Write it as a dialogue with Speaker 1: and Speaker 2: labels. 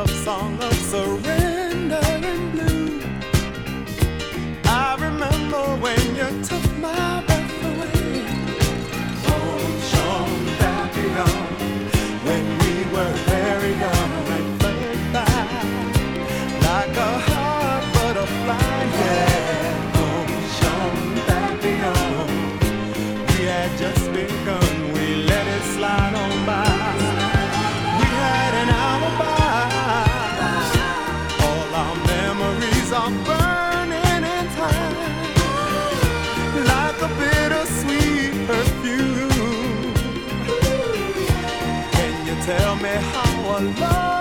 Speaker 1: love song of surrender and blue. I remember when you took my breath away. Ocean Papillon, when we were very young and fled by like a hot butterfly. Yeah, Ocean Papillon, we had just begun. We let it slide on by. We had an alibi. All our memories are burning in time, like a bittersweet perfume. Can you tell me how a love